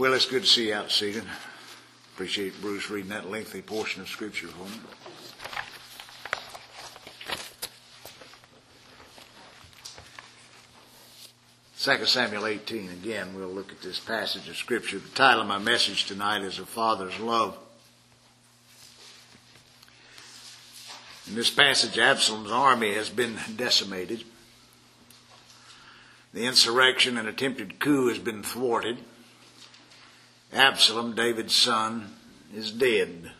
Well, it's good to see you out seated. Appreciate Bruce reading that lengthy portion of Scripture for me. Second Samuel 18, again, we'll look at this passage of Scripture. The title of my message tonight is A Father's Love. In this passage, Absalom's army has been decimated. The insurrection and attempted coup has been thwarted. Absalom, David's son, is dead,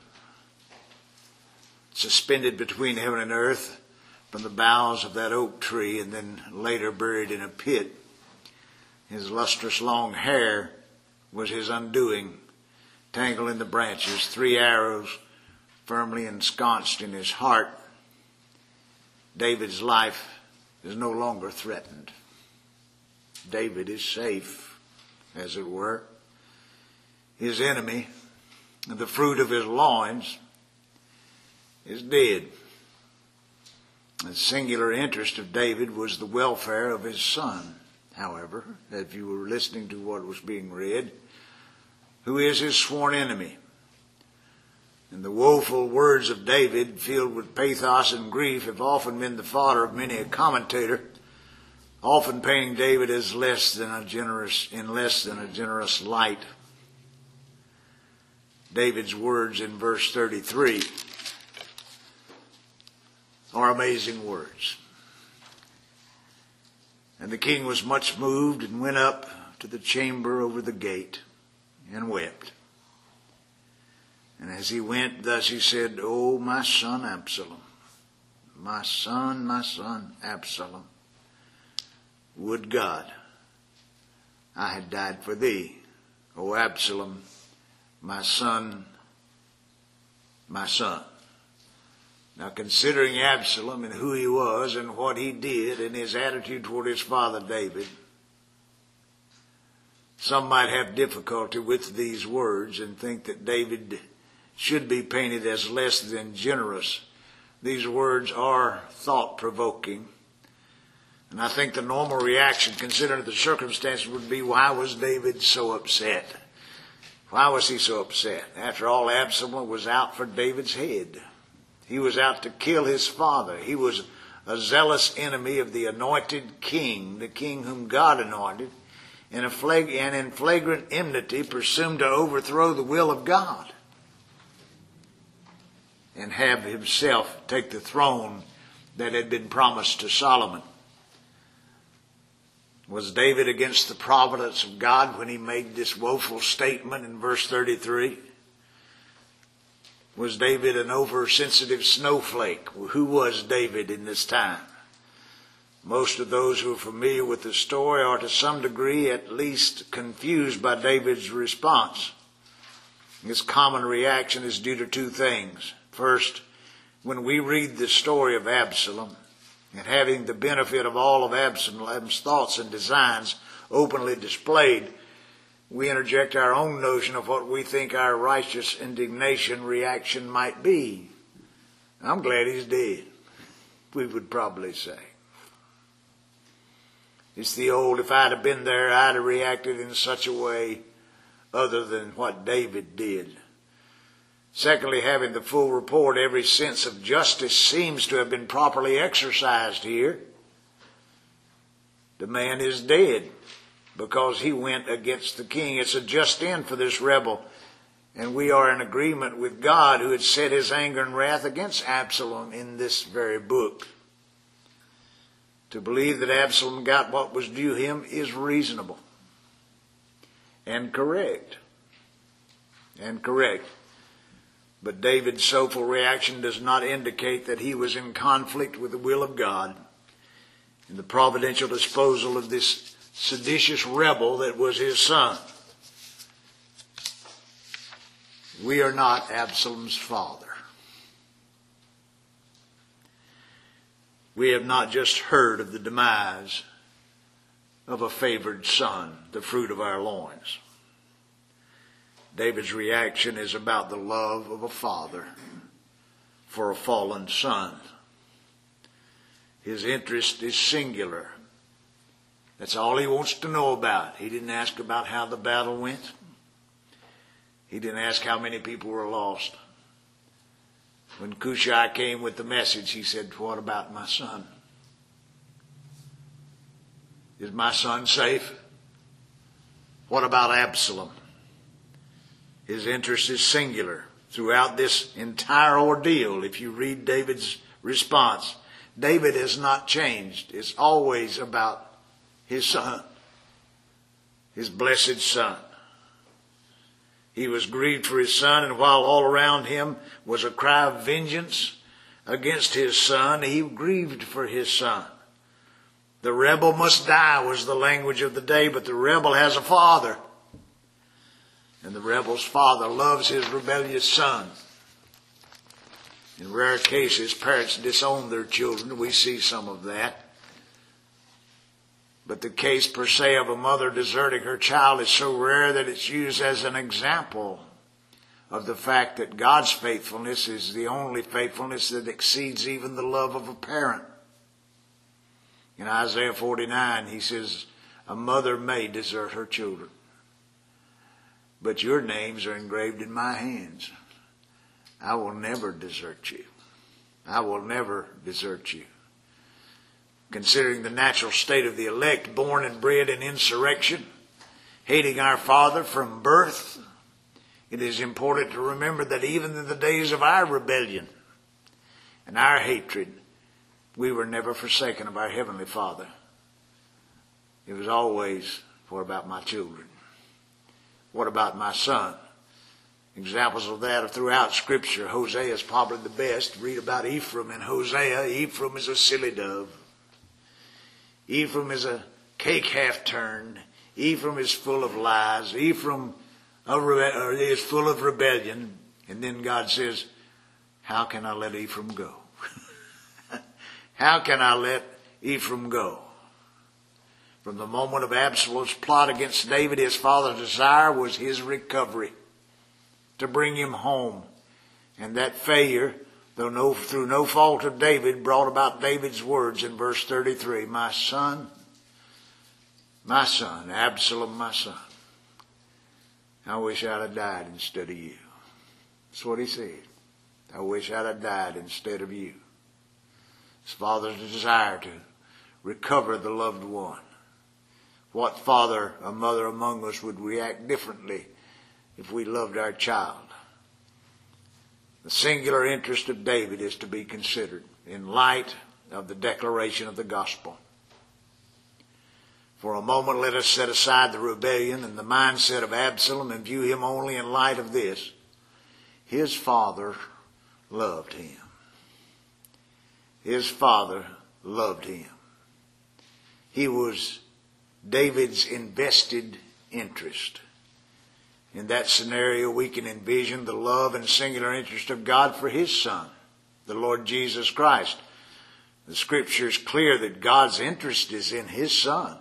suspended between heaven and earth from the boughs of that oak tree, and then later buried in a pit. His lustrous long hair was his undoing, tangled in the branches, 3 arrows firmly ensconced in his heart. David's life is no longer threatened. David is safe, as it were. His enemy, the fruit of his loins, is dead. The singular interest of David was the welfare of his son, however, if you were listening to what was being read, who is his sworn enemy. And the woeful words of David, filled with pathos and grief, have often been the fodder of many a commentator, often painting David as less than a generous light. David's words in verse 33 are amazing words. And the king was much moved and went up to the chamber over the gate and wept. And as he went, thus he said, "O my son Absalom, my son Absalom, would God I had died for thee, O Absalom, my son, my son." Now, considering Absalom and who he was and what he did and his attitude toward his father David, some might have difficulty with these words and think that David should be painted as less than generous. These words are thought-provoking. And I think the normal reaction, considering the circumstances, would be, why was David so upset? Why was he so upset? After all, Absalom was out for David's head. He was out to kill his father. He was a zealous enemy of the anointed king, the king whom God anointed, and in flagrant enmity presumed to overthrow the will of God and have himself take the throne that had been promised to Solomon. Was David against the providence of God when he made this woeful statement in verse 33? Was David an oversensitive snowflake? Who was David in this time? Most of those who are familiar with the story are to some degree at least confused by David's response. His common reaction is due to 2 things. First, when we read the story of Absalom, and having the benefit of all of Absalom's thoughts and designs openly displayed, we interject our own notion of what we think our righteous indignation reaction might be. I'm glad he's dead, we would probably say. It's the old, if I'd have been there, I'd have reacted in such a way other than what David did. Secondly, having the full report, every sense of justice seems to have been properly exercised here. The man is dead because he went against the king. It's a just end for this rebel, and we are in agreement with God, who had set his anger and wrath against Absalom in this very book. To believe that Absalom got what was due him is reasonable and correct. But David's soulful reaction does not indicate that he was in conflict with the will of God in the providential disposal of this seditious rebel that was his son. We are not Absalom's father. We have not just heard of the demise of a favored son, the fruit of our loins. David's reaction is about the love of a father for a fallen son. His interest is singular. That's all he wants to know about. He didn't ask about how the battle went. He didn't ask how many people were lost. When Cushai came with the message, he said, what about my son? Is my son safe? What about Absalom? His interest is singular throughout this entire ordeal. If you read David's response, David has not changed. It's always about his son, his blessed son. He was grieved for his son, and while all around him was a cry of vengeance against his son, he grieved for his son. The rebel must die was the language of the day, but the rebel has a father. And the rebel's father loves his rebellious son. In rare cases, parents disown their children. We see some of that. But the case per se of a mother deserting her child is so rare that it's used as an example of the fact that God's faithfulness is the only faithfulness that exceeds even the love of a parent. In Isaiah 49, he says, a mother may desert her children, but your names are engraved in my hands. I will never desert you. I will never desert you. Considering the natural state of the elect, born and bred in insurrection, hating our Father from birth, it is important to remember that even in the days of our rebellion and our hatred, we were never forsaken of our Heavenly Father. It was always, what about my children? What about my son? Examples of that are throughout Scripture. Hosea is probably the best. Read about Ephraim in Hosea. Ephraim is a silly dove. Ephraim is a cake half turned. Ephraim is full of lies. Ephraim is full of rebellion. And then God says, how can I let Ephraim go? How can I let Ephraim go? From the moment of Absalom's plot against David, his father's desire was his recovery, to bring him home. And that failure, though through no fault of David, brought about David's words in verse 33, my son, Absalom, my son, I wish I'd have died instead of you. That's what he said. I wish I'd have died instead of you. His father's desire to recover the loved one. What father or mother among us would react differently if we loved our child? The singular interest of David is to be considered in light of the declaration of the gospel. For a moment, let us set aside the rebellion and the mindset of Absalom and view him only in light of this. His father loved him. His father loved him. He was David's invested interest. In that scenario, we can envision the love and singular interest of God for his son, the Lord Jesus Christ. The Scripture is clear that God's interest is in his son.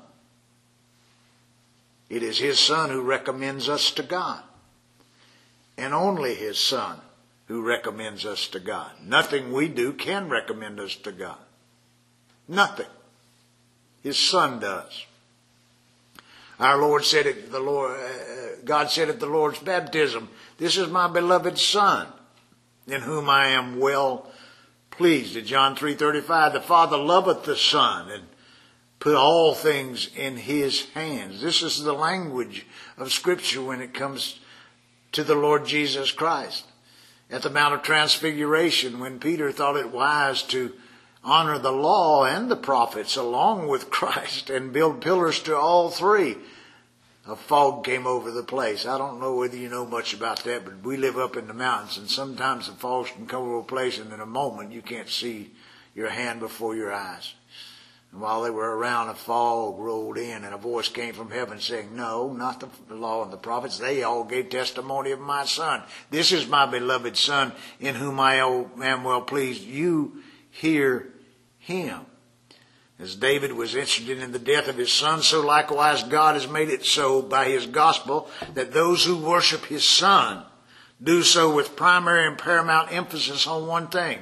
It is his son who recommends us to God, and only his son who recommends us to God. Nothing we do can recommend us to God. Nothing. His son does. Our Lord said it, God said at the Lord's baptism, this is my beloved son, in whom I am well pleased. In John 3:35, the Father loveth the Son and put all things in his hands. This is the language of Scripture when it comes to the Lord Jesus Christ. At the Mount of Transfiguration, when Peter thought it wise to honor the law and the prophets along with Christ and build pillars to all three, a fog came over the place. I don't know whether you know much about that, but we live up in the mountains, and sometimes the fog can come over a place, and in a moment you can't see your hand before your eyes. And while they were around, a fog rolled in, and a voice came from heaven saying, no, not the law and the prophets. They all gave testimony of my son. This is my beloved son, in whom I am well pleased. You hear him. As David was interested in the death of his son, so likewise God has made it so by his gospel that those who worship his son do so with primary and paramount emphasis on one thing.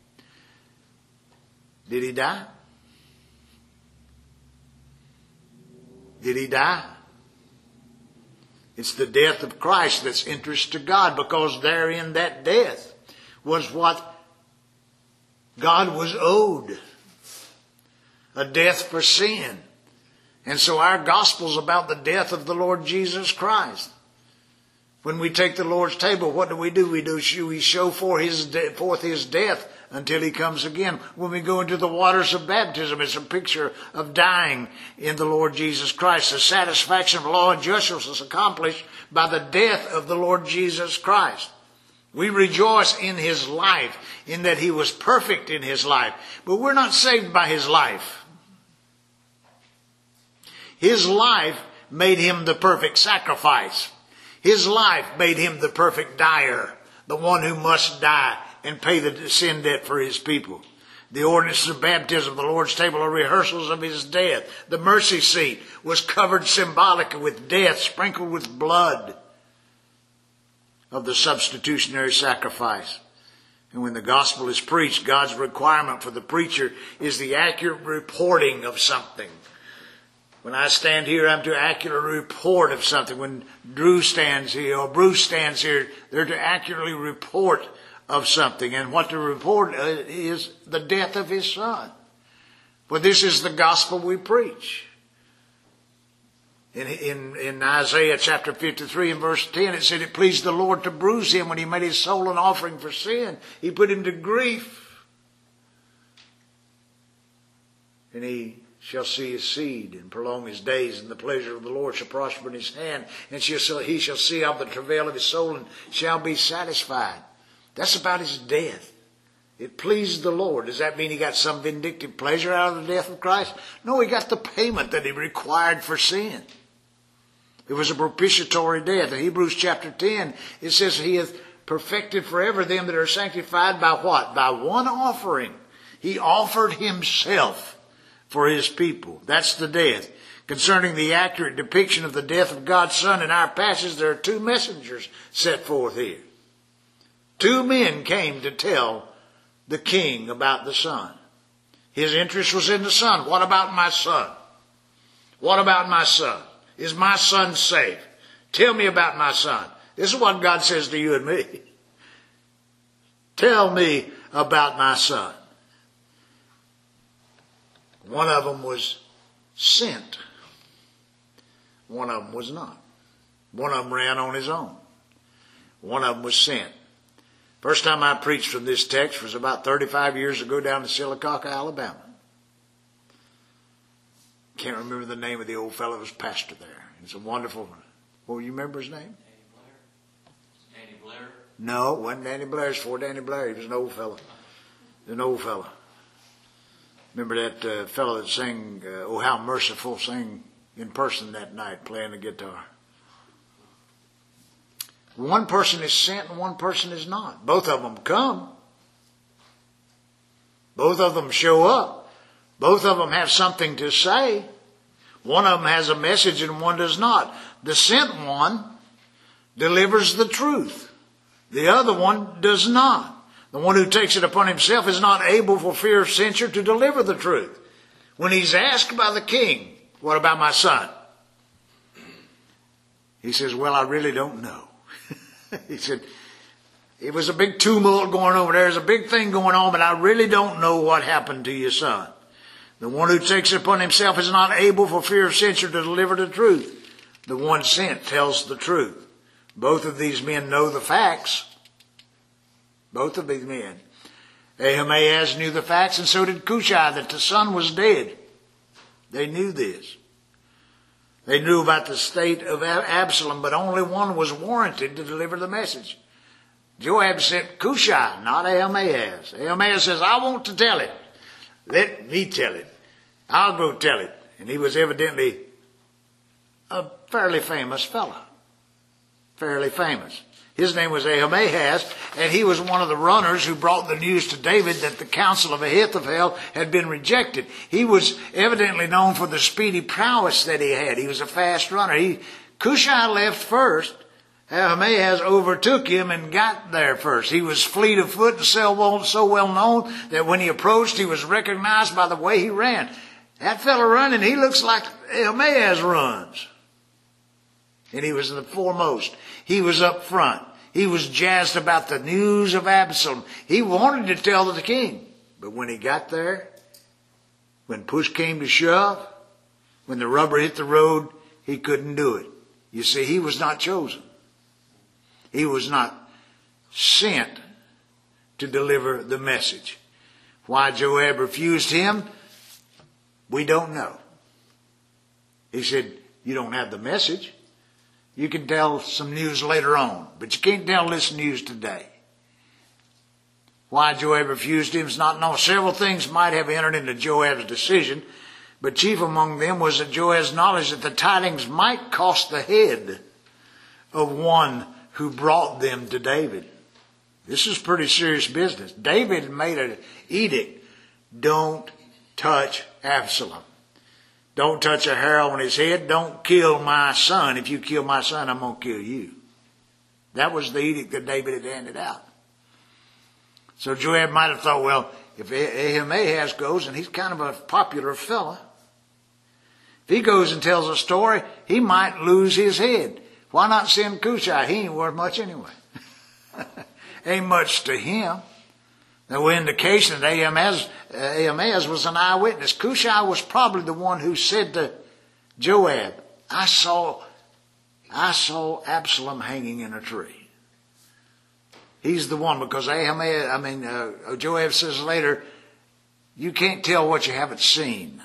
Did he die? Did he die? It's the death of Christ that's interest to God, because therein that death was what God was owed. A death for sin. And so our gospel's about the death of the Lord Jesus Christ. When we take the Lord's table, what do? We show forth his death until he comes again. When we go into the waters of baptism, it's a picture of dying in the Lord Jesus Christ. The satisfaction of law and justice is accomplished by the death of the Lord Jesus Christ. We rejoice in his life, in that he was perfect in his life. But we're not saved by his life. His life made him the perfect sacrifice. His life made him the perfect dyer, the one who must die and pay the sin debt for his people. The ordinances of baptism, the Lord's table, are rehearsals of his death. The mercy seat was covered symbolically with death, sprinkled with blood of the substitutionary sacrifice. And when the gospel is preached, God's requirement for the preacher is the accurate reporting of something. When I stand here, I'm to accurately report of something. When Drew stands here, or Bruce stands here, they're to accurately report of something. And what to report is the death of his son. For this is the gospel we preach. In Isaiah chapter 53 and verse 10, it said, it pleased the Lord to bruise him when he made his soul an offering for sin. He put him to grief. And he shall see his seed and prolong his days, and the pleasure of the Lord shall prosper in his hand, and he shall see of the travail of his soul and shall be satisfied. That's about his death. It pleased the Lord. Does that mean he got some vindictive pleasure out of the death of Christ? No, he got the payment that he required for sin. It was a propitiatory death. In Hebrews chapter 10, it says he hath perfected forever them that are sanctified by what? By one offering. He offered himself for his people. That's the death. Concerning the accurate depiction of the death of God's Son in our passage, there are two messengers set forth here. Two men came to tell the king about the Son. His interest was in the Son. What about my son? What about my son? Is my son safe? Tell me about my son. This is what God says to you and me. Tell me about my son. One of them was sent. One of them was not. One of them ran on his own. One of them was sent. First time I preached from this text was about 35 years ago down in Sylacauga, Alabama. Can't remember the name of the old fellow who was pastor there. He's a wonderful, well, you remember his name? Danny Blair? No, it wasn't Danny Blair. It's before Danny Blair. He was an old fellow. An old fellow. Remember that fellow that sang, Oh How Merciful, sang in person that night playing the guitar. One person is sent and one person is not. Both of them come. Both of them show up. Both of them have something to say. One of them has a message and one does not. The sent one delivers the truth. The other one does not. The one who takes it upon himself is not able for fear of censure to deliver the truth. When he's asked by the king, what about my son? He says, well, I really don't know. He said, it was a big tumult going over there. There's a big thing going on, but I really don't know what happened to your son. The one who takes it upon himself is not able for fear of censure to deliver the truth. The one sent tells the truth. Both of these men know the facts. Both of these men. Ahimaaz knew the facts, and so did Cushai, that the son was dead. They knew this. They knew about the state of Absalom, but only one was warranted to deliver the message. Joab sent Cushai, not Ahimaaz. Ahimaaz says, I want to tell it. Let me tell it. I'll go tell it. And he was evidently a fairly famous fellow. Fairly famous. His name was Ahimaaz, and he was one of the runners who brought the news to David that the counsel of Ahithophel had been rejected. He was evidently known for the speedy prowess that he had. He was a fast runner. Cushai left first. Ahimaaz overtook him and got there first. He was fleet of foot and so well known that when he approached, he was recognized by the way he ran. That fellow running, he looks like Ahimaaz runs. and he was the foremost. He was up front. He was jazzed about the news of Absalom. He wanted to tell the king. But when he got there, when push came to shove, when the rubber hit the road, he couldn't do it. You see, he was not chosen. He was not sent to deliver the message. Why Joab refused him, we don't know. He said, you don't have the message. You can tell some news later on, but you can't tell this news today. Why Joab refused him is not known. Several things might have entered into Joab's decision, but chief among them was that Joab's knowledge that the tidings might cost the head of one who brought them to David. This is pretty serious business. David made an edict. Don't touch Absalom. Don't touch a hair on his head. Don't kill my son. If you kill my son, I'm going to kill you. That was the edict that David had handed out. So Joab might have thought, well, if Ahimaaz goes, and he's kind of a popular fella, if he goes and tells a story, he might lose his head. Why not send Cushai? He ain't worth much anyway. Ain't much to him. No indication that Ahimaaz was an eyewitness. Cushai was probably the one who said to Joab, I saw Absalom hanging in a tree. He's the one, because Joab says later, you can't tell what you haven't seen.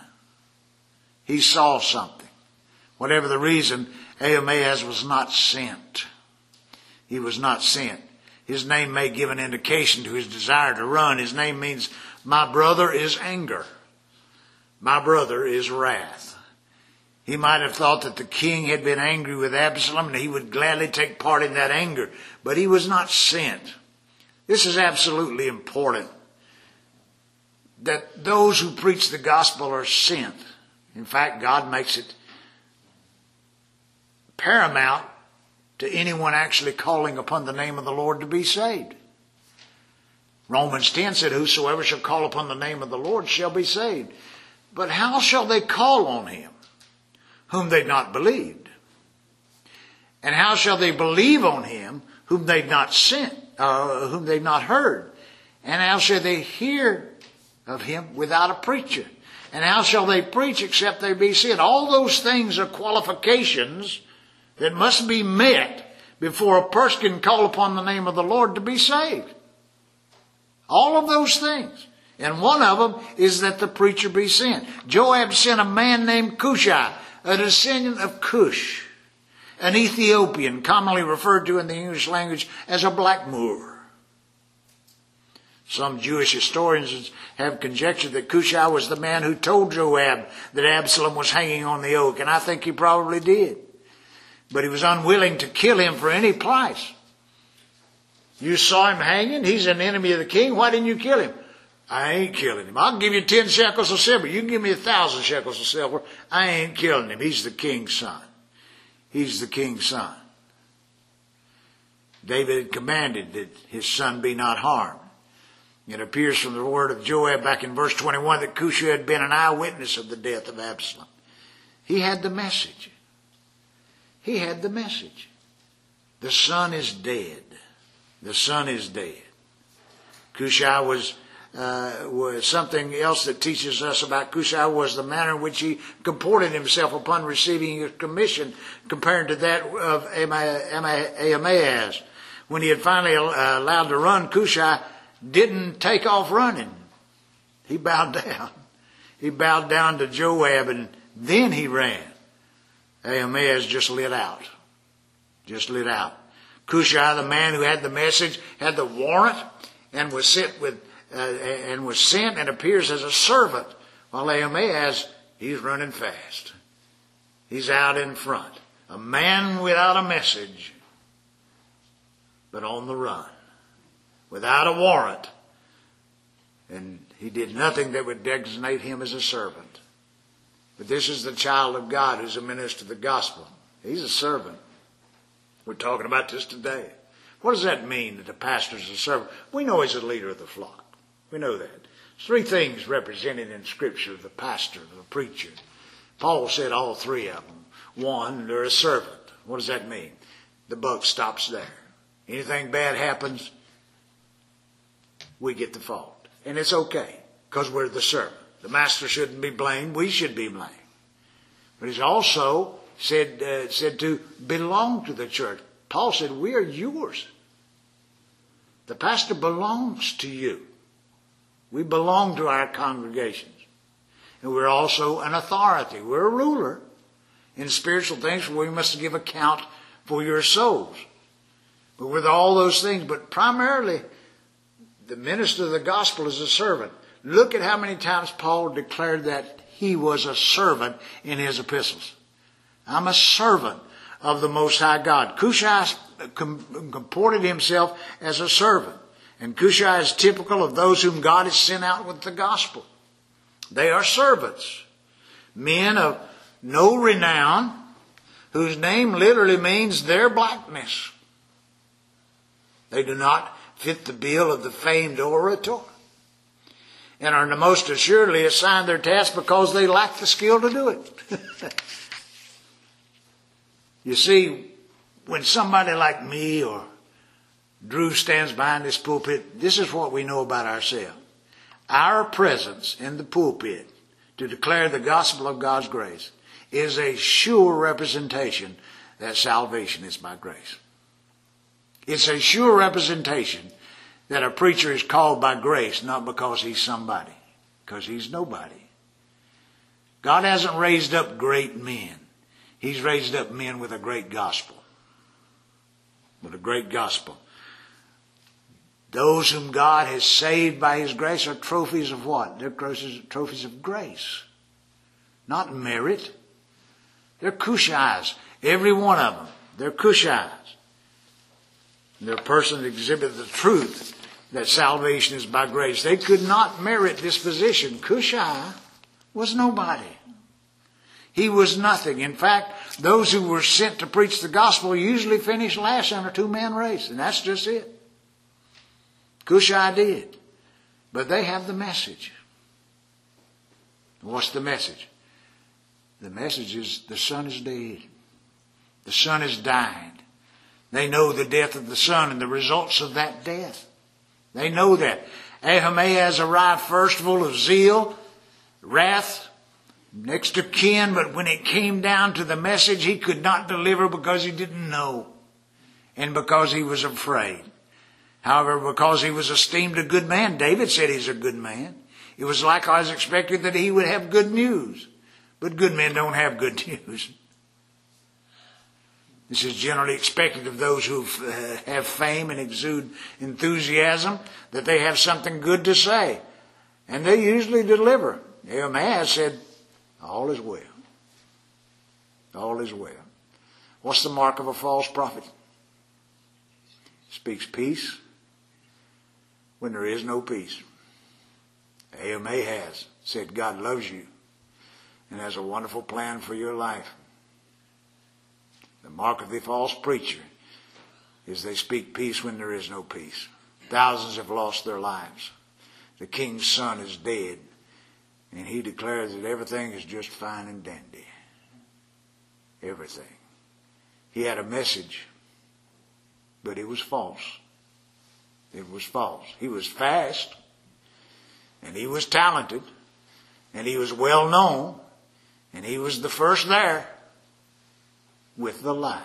He saw something. Whatever the reason, Ahimaaz was not sent. He was not sent. His name may give an indication to his desire to run. His name means, my brother is anger. My brother is wrath. He might have thought that the king had been angry with Absalom and he would gladly take part in that anger. But he was not sent. This is absolutely important. That those who preach the gospel are sent. In fact, God makes it paramount to anyone actually calling upon the name of the Lord to be saved. Romans 10 said, whosoever shall call upon the name of the Lord shall be saved. But how shall they call on him whom they've not believed? And how shall they believe on him whom they've not sent, whom they've not heard? And how shall they hear of him without a preacher? And how shall they preach except they be sent? All those things are qualifications that must be met before a person can call upon the name of the Lord to be saved. All of those things. And one of them is that the preacher be sent. Joab sent a man named Cushai, a descendant of Cush, an Ethiopian, commonly referred to in the English language as a blackamoor. Some Jewish historians have conjectured that Cushai was the man who told Joab that Absalom was hanging on the oak, and I think he probably did. But he was unwilling to kill him for any price. You saw him hanging. He's an enemy of the king. Why didn't you kill him? I ain't killing him. I'll give you 10 shekels of silver. You can give me 1,000 shekels of silver. I ain't killing him. He's the king's son. He's the king's son. David had commanded that his son be not harmed. It appears from the word of Joab back in verse 21 that Cushai had been an eyewitness of the death of Absalom. He had the message. He had the message. The son is dead. The son is dead. Cushai was something else that teaches us about Cushai was the manner in which he comported himself upon receiving his commission compared to that of Ahimaaz. When he had finally allowed to run, Cushai didn't take off running. He bowed down. He bowed down to Joab and then he ran. Ahimaaz just lit out. Just lit out. Cushai, the man who had the message, had the warrant and was sent and appears as a servant, while Ahimaaz, he's running fast. He's out in front. A man without a message, but on the run, without a warrant. And he did nothing that would designate him as a servant. But this is the child of God who's a minister of the gospel. He's a servant. We're talking about this today. What does that mean that the pastor's a servant? We know he's a leader of the flock. We know that. There's 3 things represented in Scripture: the pastor, the preacher. Paul said all 3 of them. 1, they're a servant. What does that mean? The buck stops there. Anything bad happens, we get the fault. And it's okay, because we're the servant. The master shouldn't be blamed. We should be blamed. But he's also said to belong to the church. Paul said, we are yours. The pastor belongs to you. We belong to our congregations. And we're also an authority. We're a ruler in spiritual things, where we must give account for your souls. But with all those things, but primarily the minister of the gospel is a servant. Look at how many times Paul declared that he was a servant in his epistles. I'm a servant of the Most High God. Cushai comported himself as a servant. And Cushai is typical of those whom God has sent out with the gospel. They are servants. Men of no renown, whose name literally means their blackness. They do not fit the bill of the famed orator, and are most assuredly assigned their task because they lack the skill to do it. You see, when somebody like me or Drew stands behind this pulpit, this is what we know about ourselves. Our presence in the pulpit to declare the gospel of God's grace is a sure representation that salvation is by grace. It's a sure representation that a preacher is called by grace, not because he's somebody, because he's nobody. God hasn't raised up great men. He's raised up men with a great gospel. With a great gospel. Those whom God has saved by his grace are trophies of what? They're trophies of grace. Not merit. They're Cushais. Every one of them. They're Cushais. They're persons that exhibit the truth that salvation is by grace. They could not merit this position. Cushai was nobody. He was nothing. In fact, those who were sent to preach the gospel usually finish last in a two-man race. And that's just it. Cushai did. But they have the message. What's the message? The message is the son is dead. The son has died. They know the death of the son and the results of that death. They know that. Ahimaaz arrived first full of zeal, wrath, next of kin, but when it came down to the message, he could not deliver because he didn't know and because he was afraid. However, because he was esteemed a good man, David said he's a good man. It was likewise expected that he would have good news. But good men don't have good news. This is generally expected of those who have fame and exude enthusiasm, that they have something good to say. And they usually deliver. Ahimaaz said, all is well. All is well. What's the mark of a false prophet? Speaks peace when there is no peace. Ahimaaz said God loves you and has a wonderful plan for your life. The mark of the false preacher is they speak peace when there is no peace. Thousands have lost their lives. The king's son is dead, and he declares that everything is just fine and dandy. Everything. He had a message, but it was false. It was false. He was fast, and he was talented, and he was well known, and he was the first there with the lie.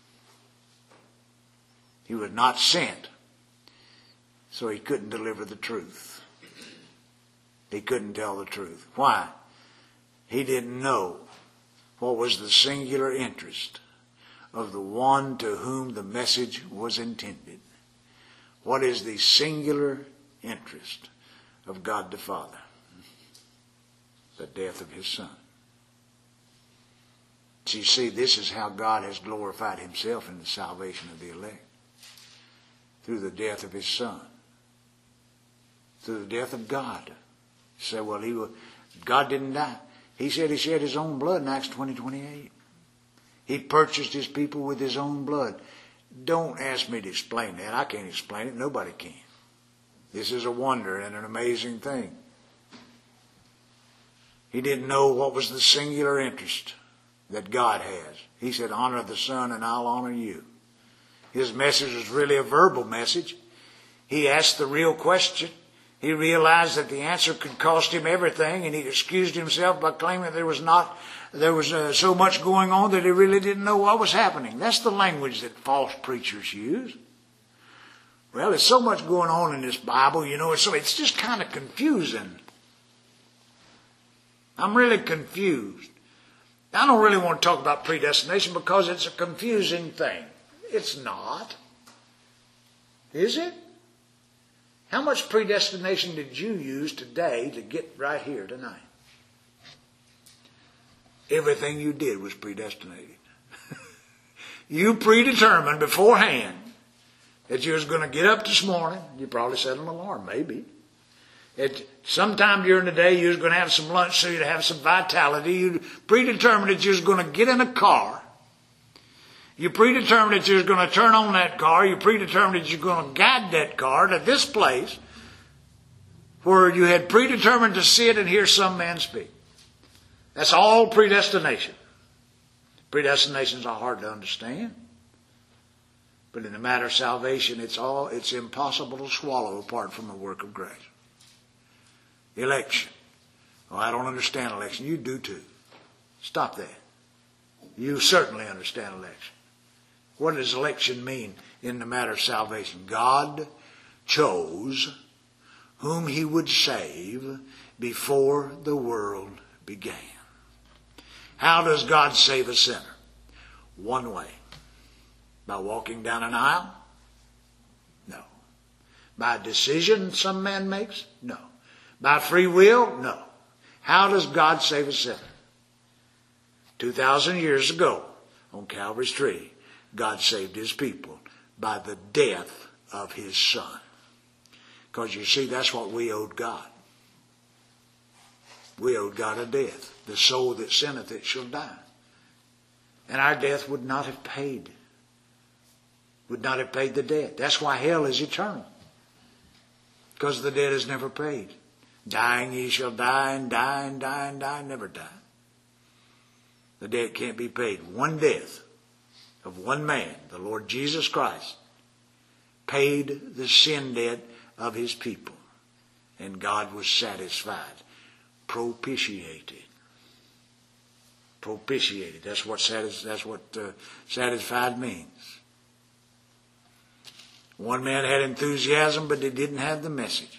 He was not sent, so he couldn't deliver the truth. He couldn't tell the truth. Why? He didn't know what was the singular interest of the one to whom the message was intended. What is the singular interest of God the Father? The death of his son. So you see, this is how God has glorified himself in the salvation of the elect. Through the death of his son. Through the death of God. You say, well, God didn't die. He said he shed his own blood in Acts 20:28. He purchased his people with his own blood. Don't ask me to explain that. I can't explain it. Nobody can. This is a wonder and an amazing thing. He didn't know what was the singular interest that God has. He said, honor the Son and I'll honor you. His message was really a verbal message. He asked the real question. He realized that the answer could cost him everything, and he excused himself by claiming there was so much going on that he really didn't know what was happening. That's the language that false preachers use. Well, there's so much going on in this Bible, it's just kind of confusing. I'm really confused. I don't really want to talk about predestination because it's a confusing thing. It's not. Is it? How much predestination did you use today to get right here tonight? Everything you did was predestinated. You predetermined beforehand that you was going to get up this morning. You probably set an alarm, maybe. Sometime during the day you was going to have some lunch so you'd have some vitality. You predetermined that you was going to get in a car. You predetermined that you was going to turn on that car. You predetermined that you were going to guide that car to this place where you had predetermined to sit and hear some man speak. That's all predestination. Predestinations are hard to understand. But in the matter of salvation, it's impossible to swallow apart from the work of grace. Election. Well, I don't understand election. You do too. Stop that. You certainly understand election. What does election mean in the matter of salvation? God chose whom he would save before the world began. How does God save a sinner? One way. By walking down an aisle? No. By a decision some man makes? No. By free will? No. How does God save a sinner? 2,000 years ago, on Calvary's tree, God saved his people by the death of his Son. Because you see, that's what we owed God. We owed God a death. The soul that sinneth, it shall die. And our death would not have paid the debt. That's why hell is eternal. Because the debt is never paid. Dying ye shall die, and die, and die, and die, and never die. The debt can't be paid. One death of one man, the Lord Jesus Christ, paid the sin debt of his people. And God was satisfied. Propitiated. Propitiated. That's what satisfied means. One man had enthusiasm, but he didn't have the message.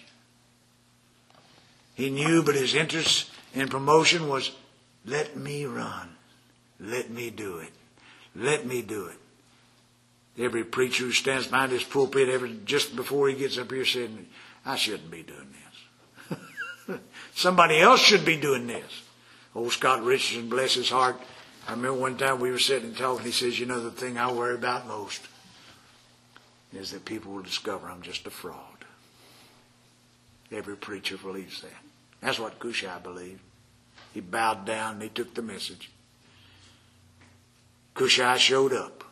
He knew, but his interest in promotion was, let me run. Let me do it. Let me do it. Every preacher who stands behind his pulpit just before he gets up here saying, I shouldn't be doing this. Somebody else should be doing this. Old Scott Richardson, bless his heart. I remember one time we were sitting and talking. He says, the thing I worry about most is that people will discover I'm just a fraud. Every preacher believes that. That's what Cushai believed. He bowed down and he took the message. Cushai showed up.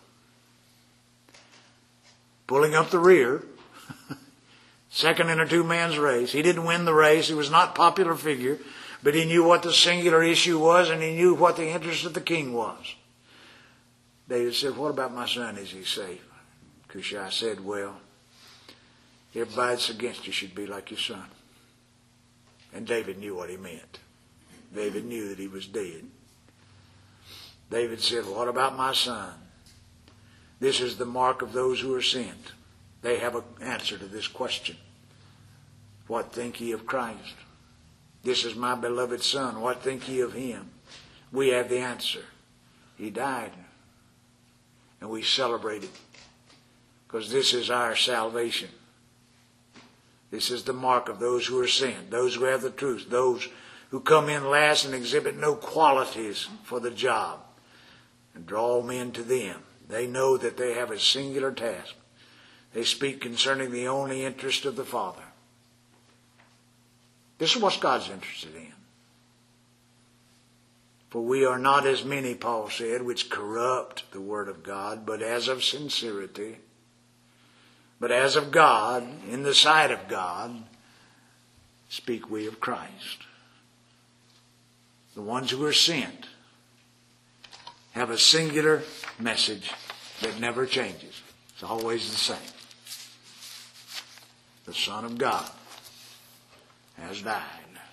Pulling up the rear. Second in a two-man's race. He didn't win the race. He was not a popular figure. But he knew what the singular issue was, and he knew what the interest of the king was. David said, what about my son? Is he safe? Cushai said, well, everybody that's against you should be like your son. And David knew what he meant. David knew that he was dead. David said, what about my son? This is the mark of those who are sent. They have an answer to this question. What think ye of Christ? This is my beloved son. What think ye of him? We have the answer. He died. And we celebrate it. Because this is our salvation. This is the mark of those who are sent. Those who have the truth. Those who come in last and exhibit no qualities for the job. And draw men to them. They know that they have a singular task. They speak concerning the only interest of the Father. This is what God's interested in. For we are not as many, Paul said, which corrupt the word of God, but as of sincerity. But as of God, in the sight of God, speak we of Christ. The ones who are sent have a singular message that never changes. It's always the same. The Son of God has died,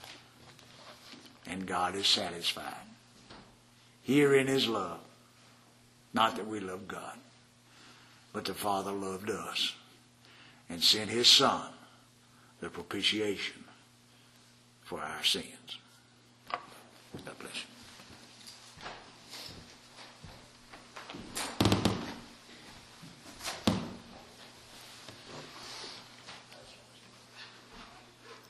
and God is satisfied. Herein is love. Not that we love God, but the Father loved us and sent his Son, the propitiation for our sins. God bless you.